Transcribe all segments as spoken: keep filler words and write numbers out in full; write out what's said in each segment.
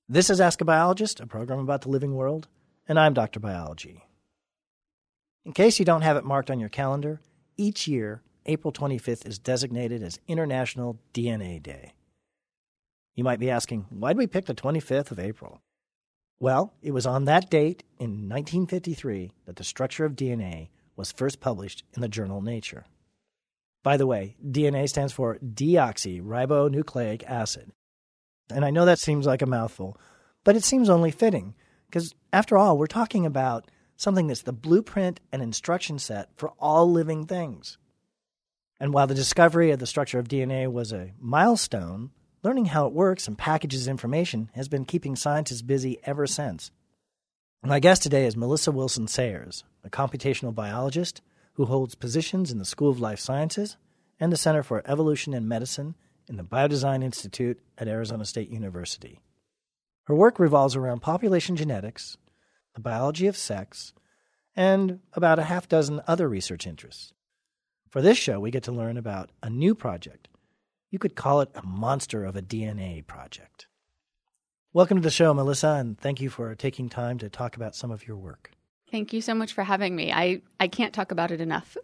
This is Ask a Biologist, a program about the living world, and I'm Doctor Biology. In case you don't have it marked on your calendar, each year, April twenty-fifth is designated as International D N A Day. You might be asking, why did we pick the twenty-fifth of April? Well, it was on that date in nineteen fifty-three that the structure of D N A was first published in the journal Nature. By the way, D N A stands for deoxyribonucleic acid. And I know that seems like a mouthful, but it seems only fitting, because after all, we're talking about something that's the blueprint and instruction set for all living things. And while the discovery of the structure of D N A was a milestone, learning how it works and packages information has been keeping scientists busy ever since. My guest today is Melissa Wilson Sayers, a computational biologist who holds positions in the School of Life Sciences and the Center for Evolution and Medicine in the Biodesign Institute at Arizona State University. Her work revolves around population genetics, the biology of sex, and about a half dozen other research interests. For this show, we get to learn about a new project. You could call it a monster of a D N A project. Welcome to the show, Melissa, and thank you for taking time to talk about some of your work. Thank you so much for having me. I, I can't talk about it enough.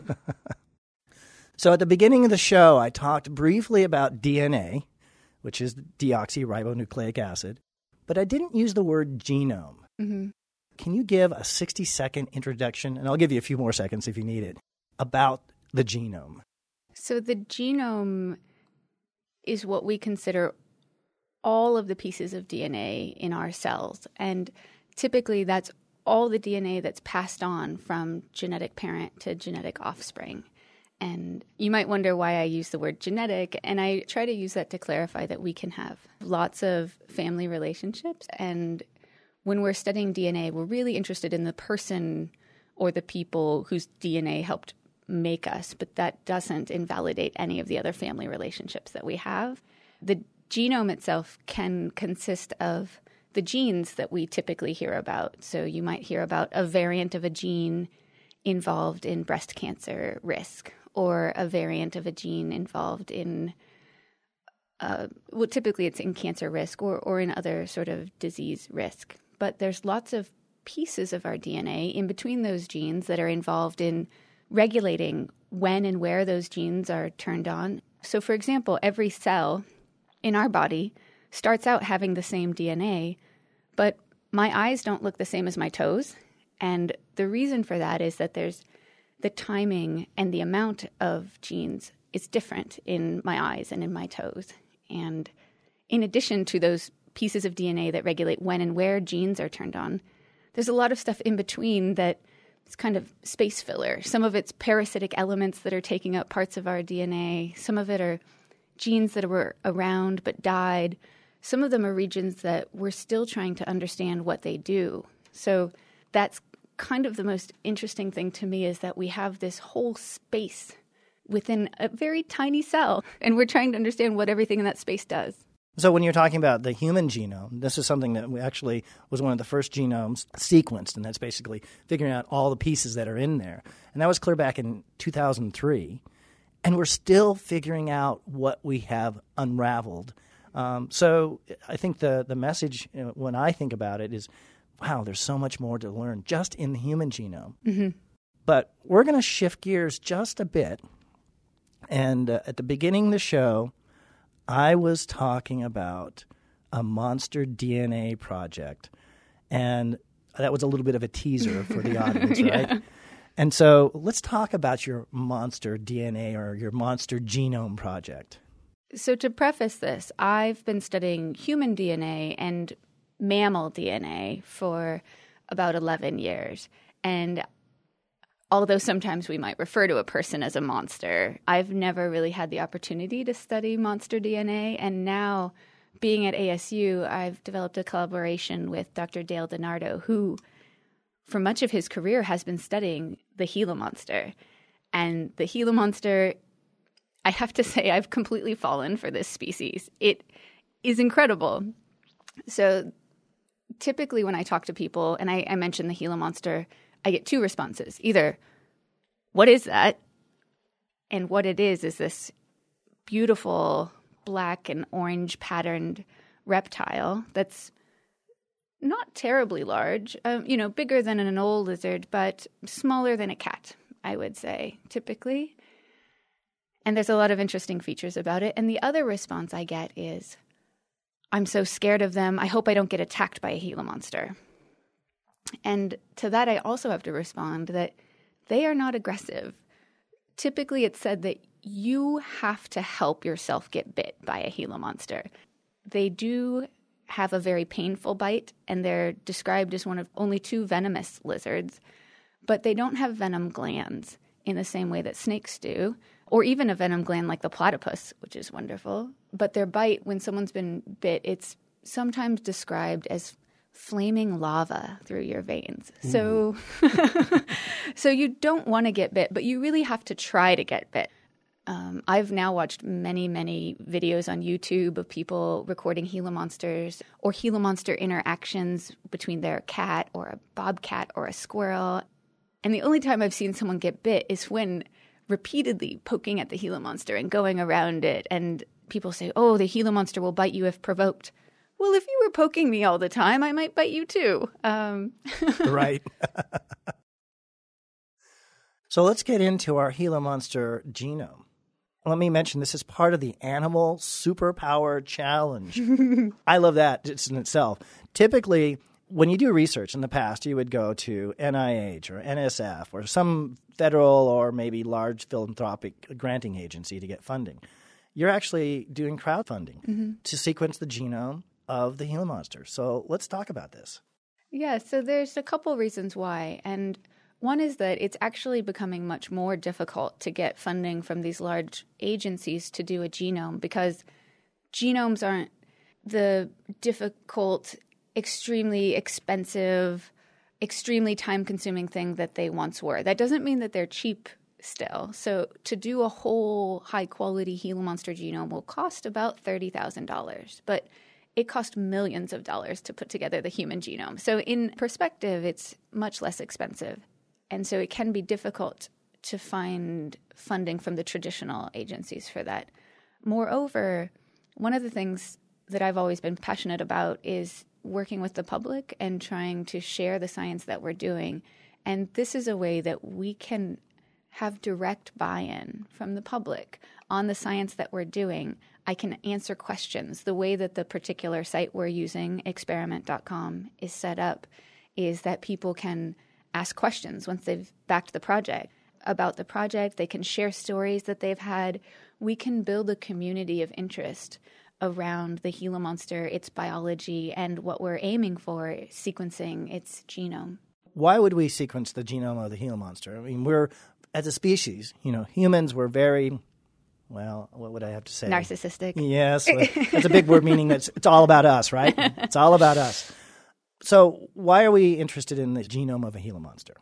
So at the beginning of the show, I talked briefly about D N A, which is deoxyribonucleic acid, but I didn't use the word genome. Mm-hmm. Can you give a sixty-second introduction, and I'll give you a few more seconds if you need it, about the genome? So the genome is what we consider all of the pieces of D N A in our cells. And typically that's all the D N A that's passed on from genetic parent to genetic offspring. And you might wonder why I use the word genetic, and I try to use that to clarify that we can have lots of family relationships. And when we're studying D N A, we're really interested in the person or the people whose D N A helped make us, but that doesn't invalidate any of the other family relationships that we have. The genome itself can consist of the genes that we typically hear about. So you might hear about a variant of a gene involved in breast cancer risk, or a variant of a gene involved in, uh, well, typically it's in cancer risk or, or in other sort of disease risk. But there's lots of pieces of our D N A in between those genes that are involved in regulating when and where those genes are turned on. So, for example, every cell in our body starts out having the same D N A, but my eyes don't look the same as my toes. And the reason for that is that there's the timing and the amount of genes is different in my eyes and in my toes. And in addition to those pieces of D N A that regulate when and where genes are turned on, there's a lot of stuff in between that is kind of space filler. Some of it's parasitic elements that are taking up parts of our D N A. Some of it are genes that were around but died. Some of them are regions that we're still trying to understand what they do. So that's kind of the most interesting thing to me, is that we have this whole space within a very tiny cell, and we're trying to understand what everything in that space does. So when you're talking about the human genome, this is something that we actually was one of the first genomes sequenced, and that's basically figuring out all the pieces that are in there. And that was clear back in two thousand three, and we're still figuring out what we have unraveled. Um, so I think the, the message, you know, when I think about it, is wow, there's so much more to learn just in the human genome. Mm-hmm. But we're going to shift gears just a bit. And uh, at the beginning of the show, I was talking about a monster D N A project. And that was a little bit of a teaser for the audience, yeah. right? And so let's talk about your monster D N A or your monster genome project. So to preface this, I've been studying human D N A and mammal D N A for about eleven years. And although sometimes we might refer to a person as a monster, I've never really had the opportunity to study monster D N A. And now, being at A S U, I've developed a collaboration with Doctor Dale DiNardo, who, for much of his career, has been studying the Gila monster. And the Gila monster, I have to say, I've completely fallen for this species. It is incredible. So typically when I talk to people and I, I mention the Gila monster, I get two responses. Either, what is that? And what it is is this beautiful black and orange patterned reptile that's not terribly large, um, you know, bigger than an old lizard, but smaller than a cat, I would say, typically. And there's a lot of interesting features about it. And the other response I get is, I'm so scared of them. I hope I don't get attacked by a Gila monster. And to that, I also have to respond that they are not aggressive. Typically, it's said that you have to help yourself get bit by a Gila monster. They do have a very painful bite, and they're described as one of only two venomous lizards, but they don't have venom glands in the same way that snakes do, or even a venom gland like the platypus, which is wonderful. But their bite, when someone's been bit, it's sometimes described as flaming lava through your veins. Ooh. So so you don't want to get bit, but you really have to try to get bit. Um, I've now watched many, many videos on YouTube of people recording Gila monsters or Gila monster interactions between their cat or a bobcat or a squirrel. And the only time I've seen someone get bit is when repeatedly poking at the Gila monster and going around it. And people say, oh, the Gila monster will bite you if provoked. Well, if you were poking me all the time, I might bite you too. Um. Right. So let's get into our Gila monster genome. Let me mention this is part of the Animal Superpower Challenge. I love that just in itself. Typically, when you do research in the past, you would go to N I H or N S F or some federal or maybe large philanthropic granting agency to get funding. You're actually doing crowdfunding mm-hmm. to sequence the genome of the Gila monster. So let's talk about this. Yeah, so there's a couple reasons why. And one is that it's actually becoming much more difficult to get funding from these large agencies to do a genome because genomes aren't the difficult, extremely expensive, extremely time-consuming thing that they once were. That doesn't mean that they're cheap still. So to do a whole high-quality Gila monster genome will cost about thirty thousand dollars, but it cost millions of dollars to put together the human genome. So in perspective, it's much less expensive. And so it can be difficult to find funding from the traditional agencies for that. Moreover, one of the things that I've always been passionate about is working with the public and trying to share the science that we're doing. And this is a way that we can have direct buy-in from the public on the science that we're doing. I can answer questions. The way that the particular site we're using, experiment dot com, is set up is that people can ask questions once they've backed the project about the project. They can share stories that they've had. We can build a community of interest around the Gila monster, its biology, and what we're aiming for, sequencing its genome. Why would we sequence the genome of the Gila monster? I mean, we're, as a species, you know, humans were very, well, what would I have to say? Narcissistic. Yes. That's a big word, meaning that it's, it's all about us, right? It's all about us. So why are we interested in the genome of a Gila monster?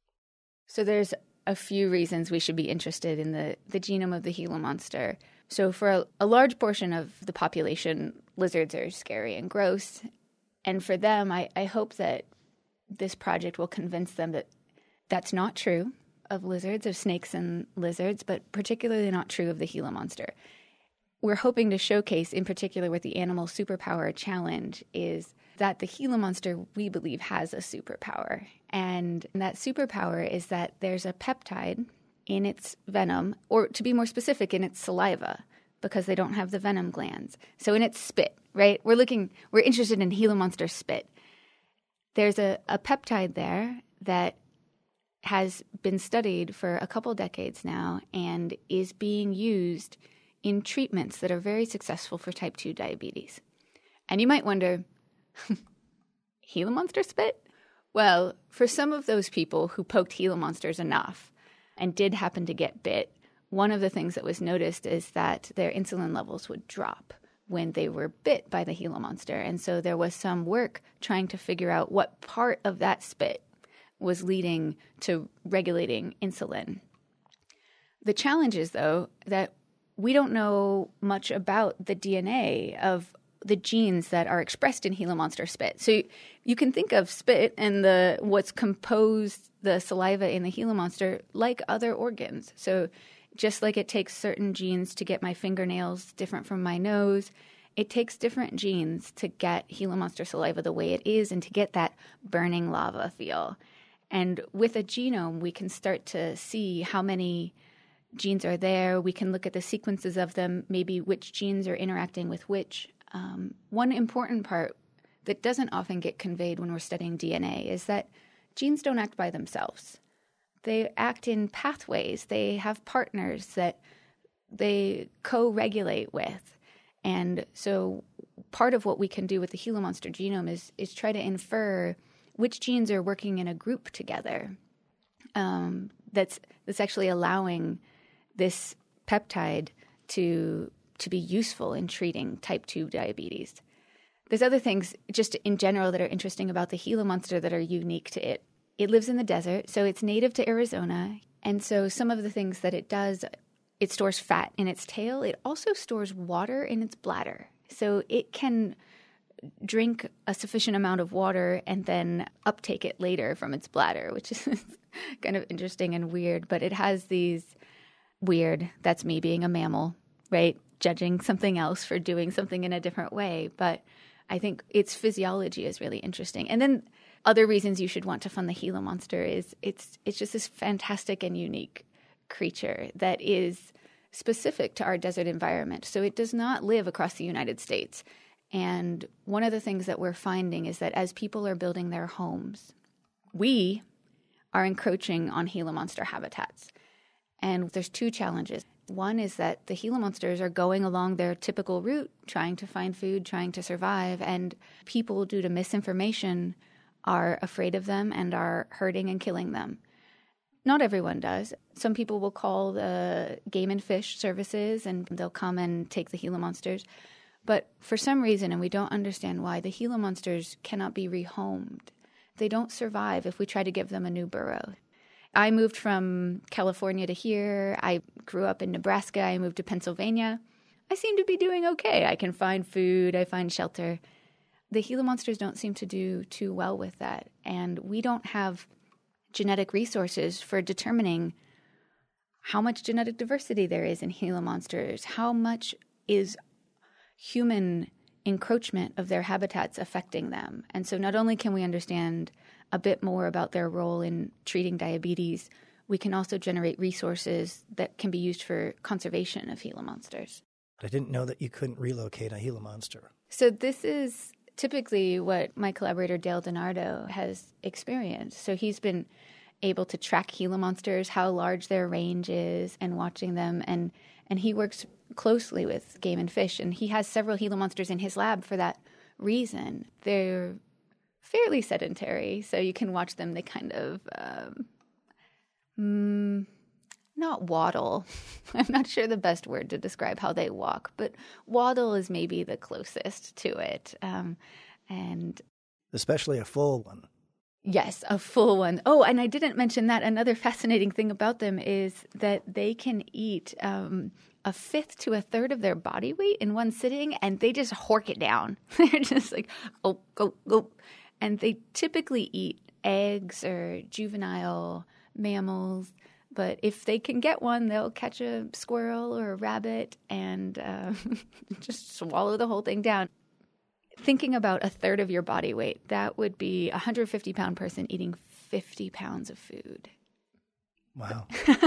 So there's a few reasons we should be interested in the, the genome of the Gila monster. So for a, a large portion of the population, lizards are scary and gross. And for them, I, I hope that this project will convince them that that's not true of lizards, of snakes and lizards, but particularly not true of the Gila monster. We're hoping to showcase, in particular with the Animal Superpower Challenge, is that the Gila monster, we believe, has a superpower. And that superpower is that there's a peptide in its venom, or to be more specific, in its saliva, because they don't have the venom glands. So in its spit, right? We're looking, we're interested in Gila monster spit. There's a, a peptide there that has been studied for a couple decades now and is being used in treatments that are very successful for type two diabetes. And you might wonder, Gila monster spit? Well, for some of those people who poked Gila monsters enough and did happen to get bit, one of the things that was noticed is that their insulin levels would drop when they were bit by the Gila monster. And so there was some work trying to figure out what part of that spit was leading to regulating insulin. The challenge is, though, that we don't know much about the D N A of the genes that are expressed in Gila monster spit. So you, you can think of spit and the what's composed the saliva in the Gila monster like other organs. So just like it takes certain genes to get my fingernails different from my nose, it takes different genes to get Gila monster saliva the way it is and to get that burning lava feel. And with a genome, we can start to see how many genes are there. We can look at the sequences of them, maybe which genes are interacting with which. Um, one important part that doesn't often get conveyed when we're studying D N A is that genes don't act by themselves. They act in pathways. They have partners that they co-regulate with. And so part of what we can do with the Gila monster genome is is try to infer which genes are working in a group together um, that's that's actually allowing this peptide to to be useful in treating type two diabetes. There's other things just in general that are interesting about the Gila monster that are unique to it. It lives in the desert, so it's native to Arizona. And so some of the things that it does, it stores fat in its tail. It also stores water in its bladder. So it can drink a sufficient amount of water and then uptake it later from its bladder, which is kind of interesting and weird. But it has these weird, that's me being a mammal, right? Judging something else for doing something in a different way. But I think its physiology is really interesting. And then other reasons you should want to fund the Gila monster is it's it's just this fantastic and unique creature that is specific to our desert environment. So it does not live across the United States. And one of the things that we're finding is that as people are building their homes, we are encroaching on Gila monster habitats. And there's two challenges. One is that the Gila monsters are going along their typical route, trying to find food, trying to survive, and people, due to misinformation, are afraid of them and are hurting and killing them. Not everyone does. Some people will call the game and fish services, and they'll come and take the Gila monsters. But for some reason, and we don't understand why, the Gila monsters cannot be rehomed. They don't survive if we try to give them a new burrow. I moved from California to here. I grew up in Nebraska. I moved to Pennsylvania. I seem to be doing okay. I can find food. I find shelter. The Gila monsters don't seem to do too well with that. And we don't have genetic resources for determining how much genetic diversity there is in Gila monsters, how much is human encroachment of their habitats affecting them. And so not only can we understand a bit more about their role in treating diabetes, we can also generate resources that can be used for conservation of Gila monsters. I didn't know that you couldn't relocate a Gila monster. So this is typically what my collaborator Dale DiNardo has experienced. So he's been able to track Gila monsters, how large their range is, and watching them. And, and he works closely with Game and Fish, and he has several Gila monsters in his lab for that reason. They're fairly sedentary, so you can watch them. They kind of um, mm, not waddle. I'm not sure the best word to describe how they walk, but waddle is maybe the closest to it. Um, and especially a full one. Yes, a full one. Oh, and I didn't mention that. Another fascinating thing about them is that they can eat um, a fifth to a third of their body weight in one sitting, and they just hork it down. They're just like, oh, go, go. And they typically eat eggs or juvenile mammals. But if they can get one, they'll catch a squirrel or a rabbit and uh, just swallow the whole thing down. Thinking about a third of your body weight, that would be a one hundred fifty pound person eating fifty pounds of food. Wow.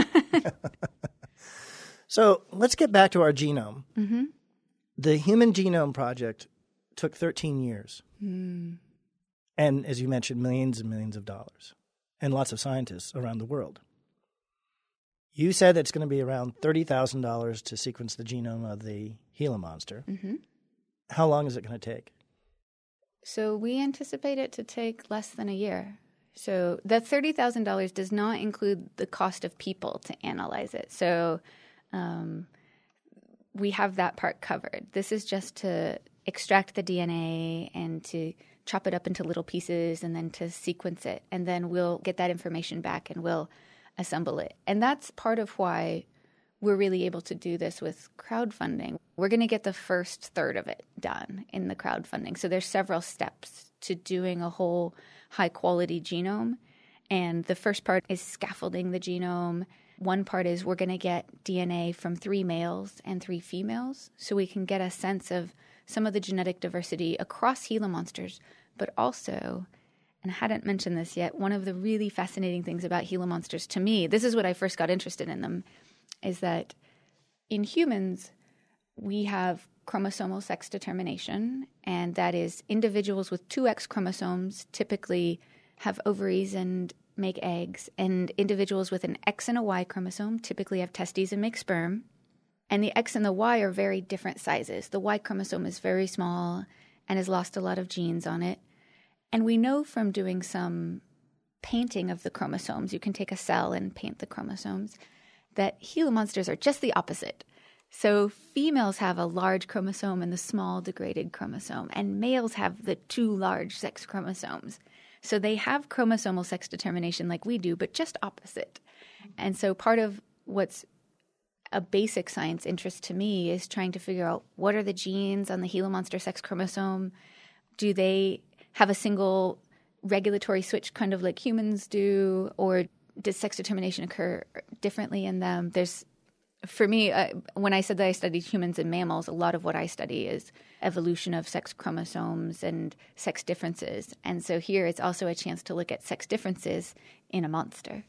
So let's get back to our genome. Mm-hmm. The Human Genome Project took thirteen years. Mm. And as you mentioned, millions and millions of dollars and lots of scientists around the world. You said that it's going to be around thirty thousand dollars to sequence the genome of the Gila monster. Mm-hmm. How long is it going to take? So we anticipate it to take less than a year. So that thirty thousand dollars does not include the cost of people to analyze it. So um, we have that part covered. This is just to extract the D N A and to chop it up into little pieces and then to sequence it. And then we'll get that information back and we'll assemble it. And that's part of why we're really able to do this with crowdfunding. We're going to get the first third of it done in the crowdfunding. So there's several steps to doing a whole high-quality genome. And the first part is scaffolding the genome. One part is we're going to get D N A from three males and three females so we can get a sense of some of the genetic diversity across Gila monsters, but also, and I hadn't mentioned this yet, one of the really fascinating things about Gila monsters to me, this is what I first got interested in them, is that in humans, we have chromosomal sex determination, and that is individuals with two X chromosomes typically have ovaries and make eggs, and individuals with an X and a Y chromosome typically have testes and make sperm. And the X and the Y are very different sizes. The Y chromosome is very small and has lost a lot of genes on it. And we know from doing some painting of the chromosomes, you can take a cell and paint the chromosomes, that Gila monsters are just the opposite. So females have a large chromosome and the small degraded chromosome, and males have the two large sex chromosomes. So they have chromosomal sex determination like we do, but just opposite. And so part of what's a basic science interest to me is trying to figure out what are the genes on the Gila monster sex chromosome? Do they have a single regulatory switch kind of like humans do, or does sex determination occur differently in them? There's, for me, uh, when I said that I studied humans and mammals, a lot of what I study is evolution of sex chromosomes and sex differences. And so here it's also a chance to look at sex differences in a monster.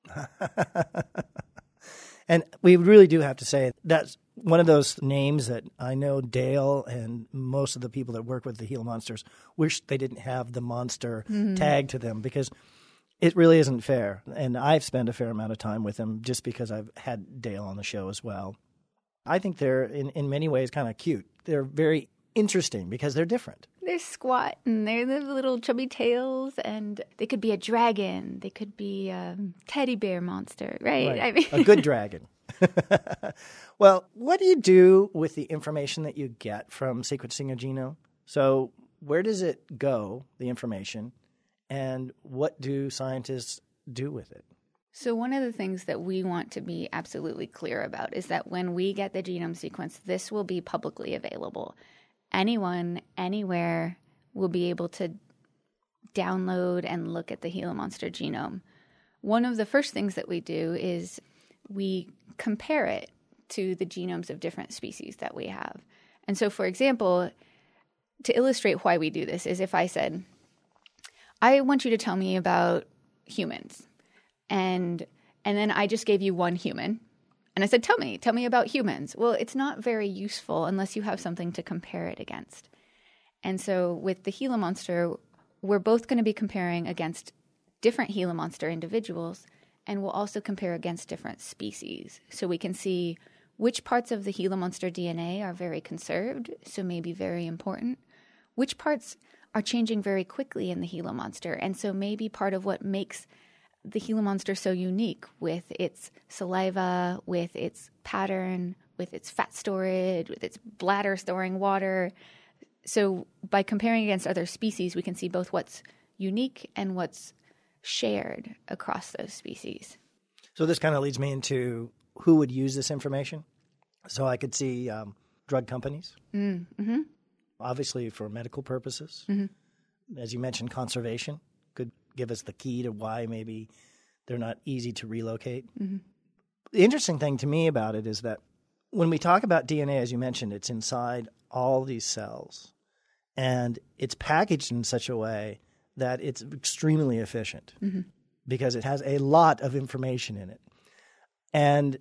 And we really do have to say that's one of those names that I know Dale and most of the people that work with the Gila monsters wish they didn't have the monster mm-hmm. tag to them, because it really isn't fair. And I've spent a fair amount of time with them just because I've had Dale on the show as well. I think they're, in, in many ways, kind of cute. They're very interesting because they're different. They're squat, and they're the little chubby tails, and they could be a dragon. They could be a teddy bear monster, right? right. I mean, a good dragon. Well, what do you do with the information that you get from sequencing a genome? So where does it go, the information, and what do scientists do with it? So one of the things that we want to be absolutely clear about is that when we get the genome sequence, this will be publicly available. Anyone, anywhere will be able to download and look at the Gila monster genome. One of the first things that we do is we compare it to the genomes of different species that we have. And so, for example, to illustrate why we do this is if I said, I want you to tell me about humans. And and then I just gave you one human. And I said, tell me, tell me about humans. Well, it's not very useful unless you have something to compare it against. And so with the Gila monster, we're both going to be comparing against different Gila monster individuals, and we'll also compare against different species. So we can see which parts of the Gila monster D N A are very conserved, so maybe very important, which parts are changing very quickly in the Gila monster, and so maybe part of what makes the Gila monster so unique with its saliva, with its pattern, with its fat storage, with its bladder storing water. So by comparing against other species, we can see both what's unique and what's shared across those species. So this kind of leads me into who would use this information. So I could see um, drug companies, mm-hmm. obviously for medical purposes. Mm-hmm. As you mentioned, conservation could give us the key to why maybe they're not easy to relocate. Mm-hmm. The interesting thing to me about it is that when we talk about D N A, as you mentioned, it's inside all these cells, and it's packaged in such a way that it's extremely efficient mm-hmm. because it has a lot of information in it. And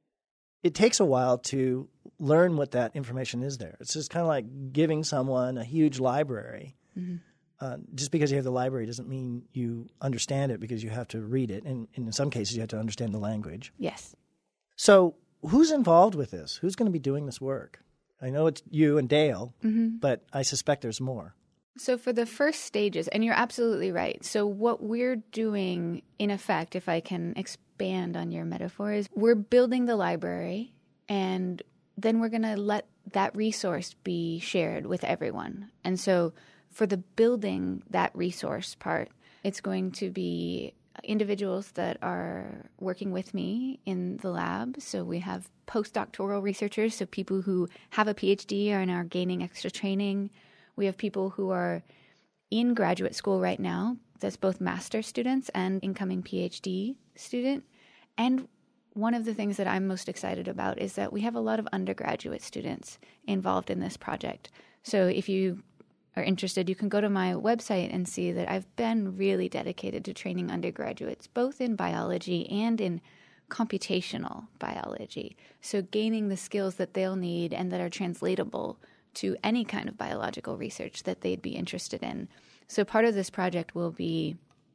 it takes a while to learn what that information is there. It's just kind of like giving someone a huge library. Mm-hmm. Uh, just because you have the library doesn't mean you understand it, because you have to read it. And, and in some cases, you have to understand the language. Yes. So who's involved with this? Who's going to be doing this work? I know it's you and Dale, mm-hmm. but I suspect there's more. So for the first stages, and you're absolutely right. So what we're doing, in effect, if I can expand on your metaphor, is we're building the library, and then we're going to let that resource be shared with everyone. And so for the building that resource part, it's going to be individuals that are working with me in the lab. So we have postdoctoral researchers, so people who have a P H D and are gaining extra training. We have people who are in graduate school right now. That's both master students and incoming P H D student. And one of the things that I'm most excited about is that we have a lot of undergraduate students involved in this project. So if you are interested, you can go to my website and see that I've been really dedicated to training undergraduates, both in biology and in computational biology. So gaining the skills that they'll need and that are translatable to any kind of biological research that they'd be interested in. So part of this project will be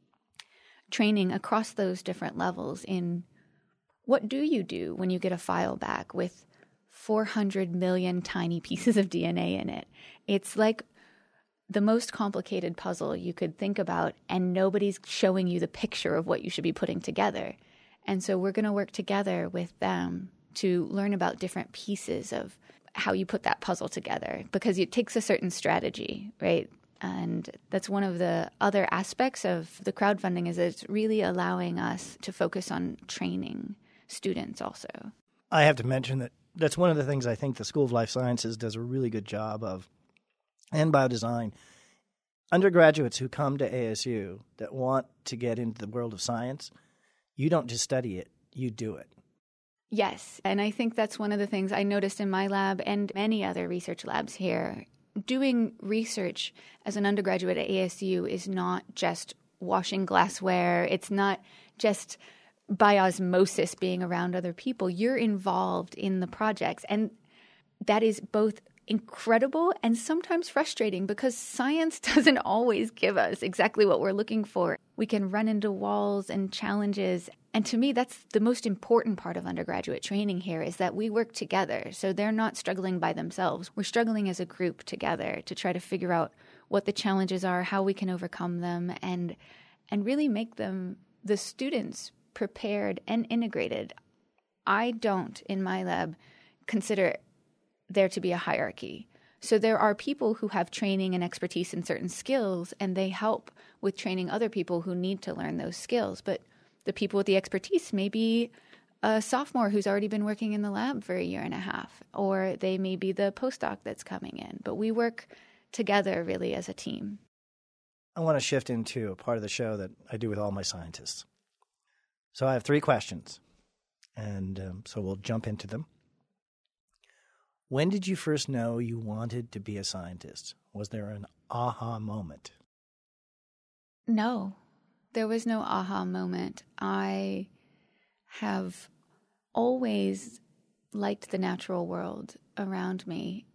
training across those different levels in what do you do when you get a file back with four hundred million tiny pieces of D N A in it. It's like the most complicated puzzle you could think about, and nobody's showing you the picture of what you should be putting together. And so we're going to work together with them to learn about different pieces of how you put that puzzle together, because it takes a certain strategy, right? And that's one of the other aspects of the crowdfunding, is it's really allowing us to focus on training students also. I have to mention that that's one of the things I think the School of Life Sciences does a really good job of, and biodesign. Undergraduates who come to A S U that want to get into the world of science, you don't just study it, you do it. Yes, and I think that's one of the things I noticed in my lab and many other research labs here. Doing research as an undergraduate at A S U is not just washing glassware. It's not just by osmosis being around other people. You're involved in the projects, and that is both incredible and sometimes frustrating, because science doesn't always give us exactly what we're looking for. We can run into walls and challenges. And to me, that's the most important part of undergraduate training here, is that we work together. So they're not struggling by themselves. We're struggling as a group together to try to figure out what the challenges are, how we can overcome them, and and really make them, the students, prepared and integrated. I don't, in my lab, consider there to be a hierarchy. So there are people who have training and expertise in certain skills, and they help with training other people who need to learn those skills. But the people with the expertise may be a sophomore who's already been working in the lab for a year and a half, or they may be the postdoc that's coming in. But we work together really as a team. I want to shift into a part of the show that I do with all my scientists. So I have three questions, and um, so we'll jump into them. When did you first know you wanted to be a scientist? Was there an aha moment? No, there was no aha moment. I have always liked the natural world around me.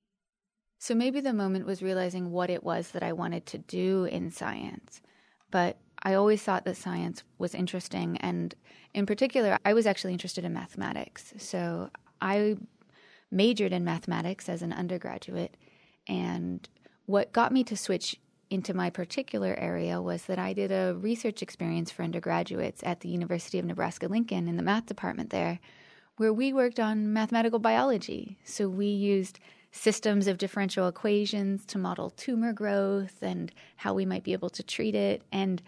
So maybe the moment was realizing what it was that I wanted to do in science. But I always thought that science was interesting. And in particular, I was actually interested in mathematics. So I majored in mathematics as an undergraduate. And what got me to switch into my particular area was that I did a research experience for undergraduates at the University of Nebraska-Lincoln in the math department there, where we worked on mathematical biology. So we used systems of differential equations to model tumor growth and how we might be able to treat it. And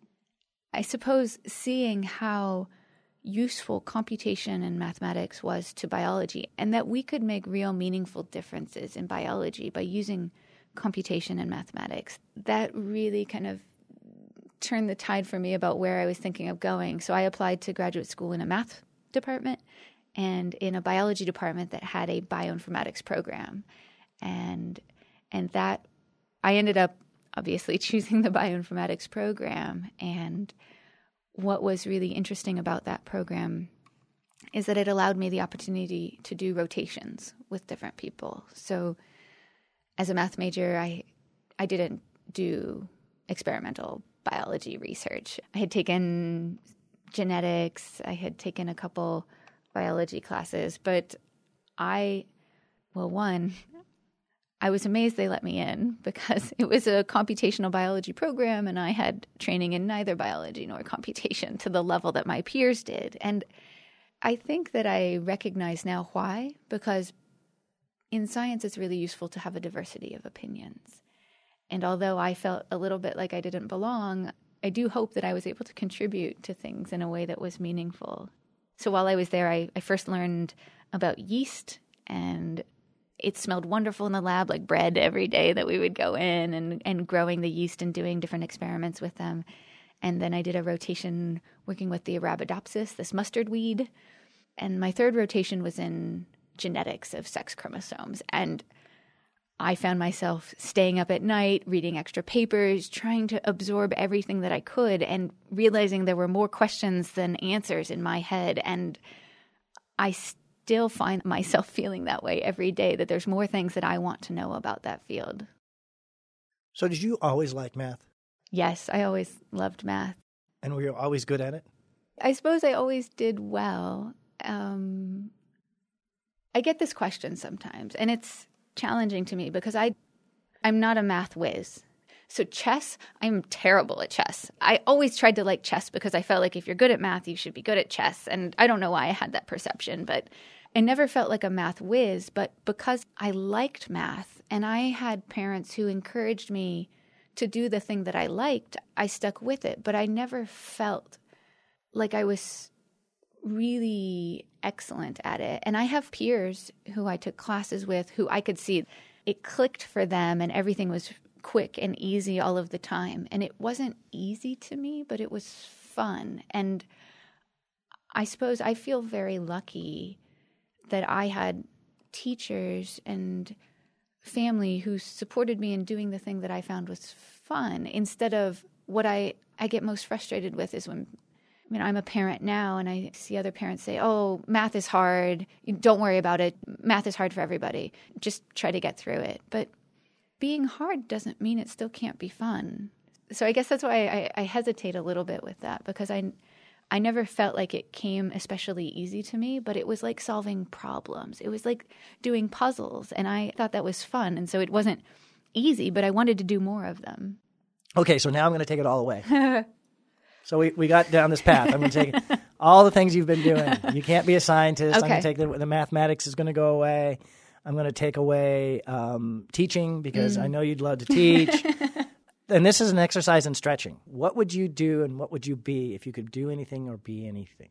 I suppose seeing how useful computation and mathematics was to biology, and that we could make real meaningful differences in biology by using computation and mathematics, that really kind of turned the tide for me about where I was thinking of going. So I applied to graduate school in a math department and in a biology department that had a bioinformatics program. And and that I ended up obviously choosing the bioinformatics program. And what was really interesting about that program is that it allowed me the opportunity to do rotations with different people. So as a math major, I I didn't do experimental biology research. I had taken genetics, I had taken a couple biology classes, but I, well, one, I was amazed they let me in, because it was a computational biology program and I had training in neither biology nor computation to the level that my peers did. And I think that I recognize now why, because in science it's really useful to have a diversity of opinions. And although I felt a little bit like I didn't belong, I do hope that I was able to contribute to things in a way that was meaningful. So while I was there, I, I first learned about yeast, and it smelled wonderful in the lab, like bread every day that we would go in and, and growing the yeast and doing different experiments with them. And then I did a rotation working with the Arabidopsis, this mustard weed. And my third rotation was in genetics of sex chromosomes. And I found myself staying up at night, reading extra papers, trying to absorb everything that I could, and realizing there were more questions than answers in my head. And I still find myself feeling that way every day, that there's more things that I want to know about that field. So did you always like math? Yes, I always loved math. And were you always good at it? I suppose I always did well. Um, I get this question sometimes, and it's challenging to me because I, I'm not a math whiz. So chess, I'm terrible at chess. I always tried to like chess because I felt like if you're good at math, you should be good at chess. And I don't know why I had that perception, but I never felt like a math whiz. But because I liked math and I had parents who encouraged me to do the thing that I liked, I stuck with it. But I never felt like I was really excellent at it. And I have peers who I took classes with who I could see it clicked for them and everything was quick and easy all of the time. And it wasn't easy to me, but it was fun. And I suppose I feel very lucky that I had teachers and family who supported me in doing the thing that I found was fun, instead of what I, I get most frustrated with is when I mean, I'm a parent now, and I see other parents say, oh, math is hard. Don't worry about it. Math is hard for everybody. Just try to get through it. But being hard doesn't mean it still can't be fun. So I guess that's why I, I hesitate a little bit with that, because I, I never felt like it came especially easy to me, but it was like solving problems. It was like doing puzzles, and I thought that was fun. And so it wasn't easy, but I wanted to do more of them. Okay, so now I'm going to take it all away. So we, we got down this path. I'm going to take all the things you've been doing. You can't be a scientist. Okay. I'm going to take the, the mathematics is going to go away. I'm going to take away um, teaching because mm. I know you'd love to teach. And this is an exercise in stretching. What would you do and what would you be if you could do anything or be anything?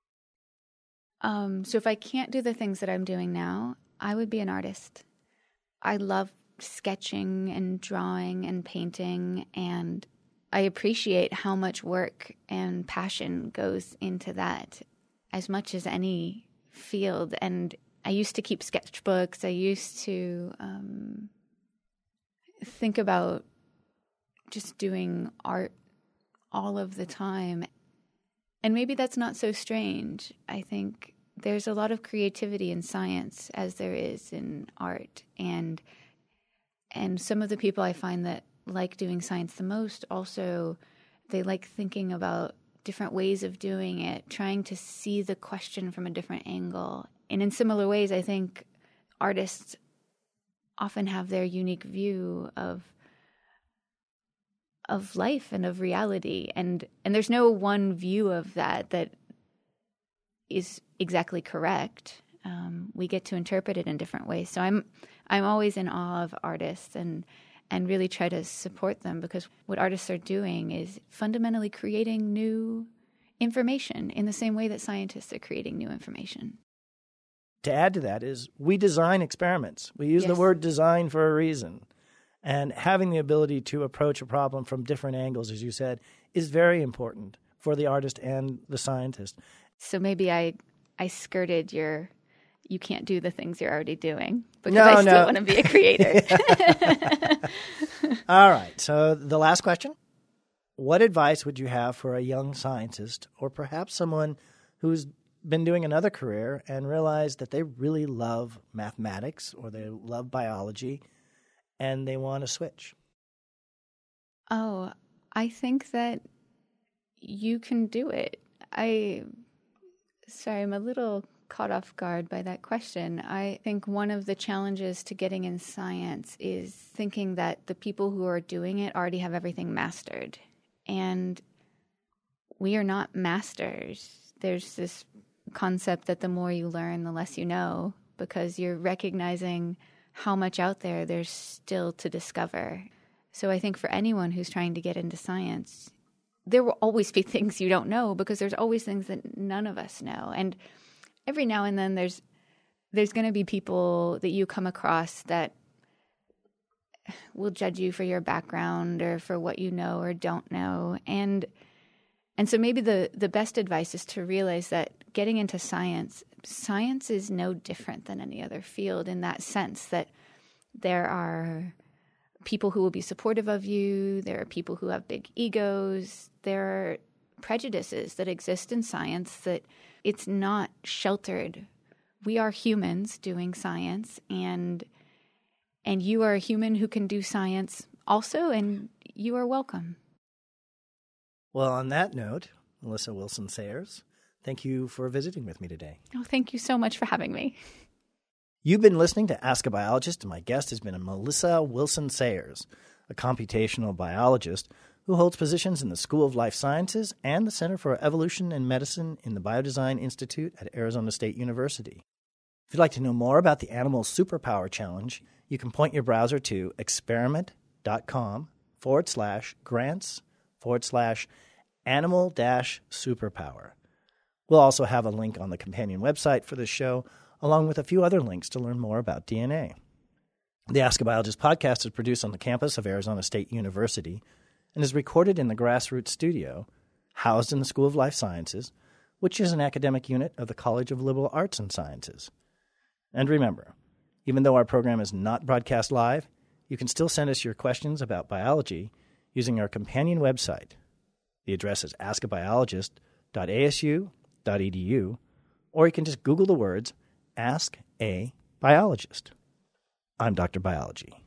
Um, so if I can't do the things that I'm doing now, I would be an artist. I love sketching and drawing and painting, and I appreciate how much work and passion goes into that as much as any field. And I used to keep sketchbooks. I used to um, think about just doing art all of the time. And maybe that's not so strange. I think there's a lot of creativity in science as there is in art. And and some of the people I find that like doing science the most also, they like thinking about different ways of doing it, trying to see the question from a different angle. And in similar ways, I think artists often have their unique view of of life and of reality. And and there's no one view of that that is exactly correct. Um, we get to interpret it in different ways. So I'm I'm always in awe of artists and and really try to support them, because what artists are doing is fundamentally creating new information in the same way that scientists are creating new information. To add to that is we design experiments. We use yes. the word design for a reason. And having the ability to approach a problem from different angles, as you said, is very important for the artist and the scientist. So maybe I I skirted your, you can't do the things you're already doing, because no, I still no. want to be a creator. All right. So the last question. What advice would you have for a young scientist, or perhaps someone who's been doing another career and realized that they really love mathematics or they love biology and they want to switch? Oh, I think that you can do it. I, sorry, I'm a little caught off guard by that question. I think one of the challenges to getting in science is thinking that the people who are doing it already have everything mastered. And we are not masters. There's this concept that the more you learn, the less you know, because you're recognizing how much out there there's still to discover. So I think for anyone who's trying to get into science, there will always be things you don't know, because there's always things that none of us know. And every now and then there's there's going to be people that you come across that will judge you for your background or for what you know or don't know. And and so maybe the, the best advice is to realize that getting into science, science is no different than any other field, in that sense that There are people who will be supportive of you. There are people who have big egos. There are prejudices that exist in science that it's not sheltered. We are humans doing science, and and you are a human who can do science also, and you are welcome. Well, on that note, Melissa Wilson Sayers, thank you for visiting with me today. Oh, thank you so much for having me. You've been listening to Ask a Biologist, and my guest has been Melissa Wilson Sayers, a computational biologist who holds positions in the School of Life Sciences and the Center for Evolution and Medicine in the Biodesign Institute at Arizona State University. If you'd like to know more about the Animal Superpower Challenge, you can point your browser to experiment.com forward slash grants forward slash animal dash superpower. We'll also have a link on the companion website for this show, along with a few other links to learn more about D N A. The Ask a Biologist podcast is produced on the campus of Arizona State University and is recorded in the Grassroots Studio, housed in the School of Life Sciences, which is an academic unit of the College of Liberal Arts and Sciences. And remember, even though our program is not broadcast live, you can still send us your questions about biology using our companion website. The address is ask a biologist dot a s u dot e d u, or you can just Google the words Ask a Biologist. I'm Doctor Biology.